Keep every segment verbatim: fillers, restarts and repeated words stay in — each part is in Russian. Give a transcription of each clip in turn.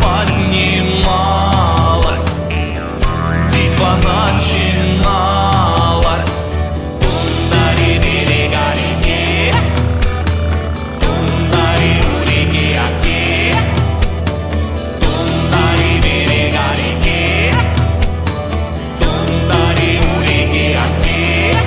поднималась, битва начиналась. Тундари берега реки, тундари у реки оки, тундари берега реки, тундари у реки оки.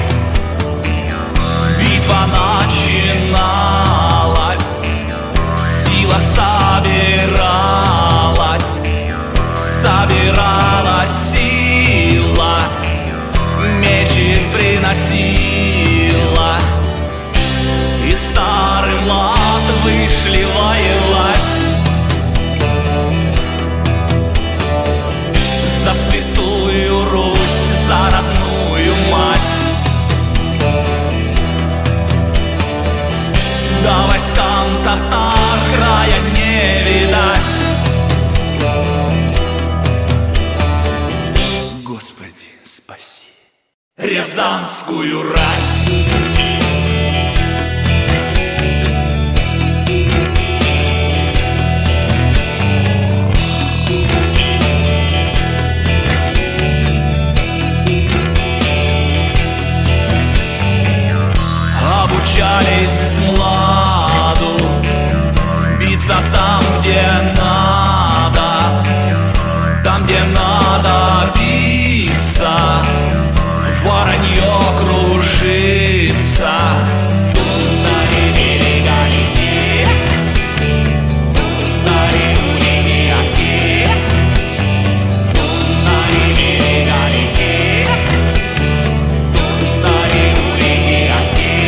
Битва начиналась, сила собиралась, собиралась сила, мечи приносила, и старый млад вышли воевать за святую Русь, за родную мать. Да войскам татар края не видать. Господи, спаси Рязанскую рать. Обучались младу биться там, где надо, там, где надо биться, воронье кружится. Тундари берега реки, тундари у реки оки, тундари берега реки, тундари у реки оки.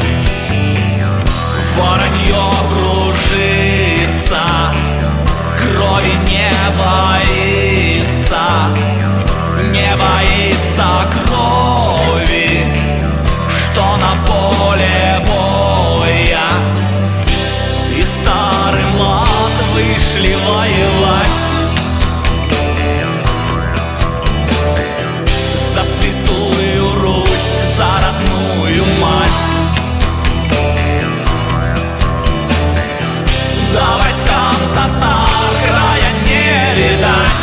Воронье кружится, крови не боится, не боится крови, что на поле боя. И старый млад вышли воевать за святую Русь, за родную мать. За войскам татар края не видать.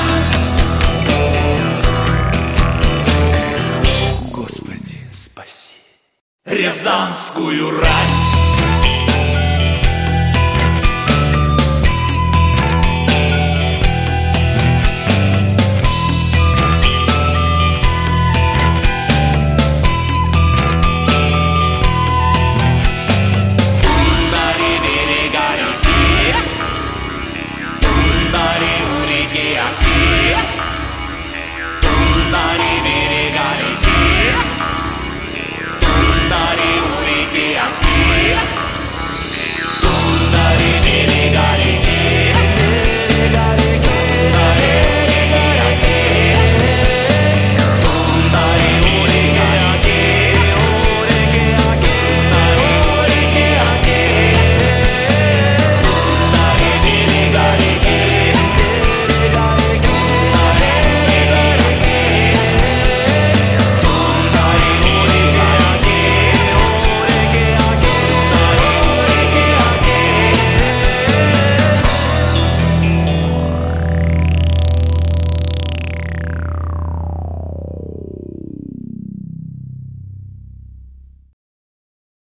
Господи, спаси Рязанскую рать.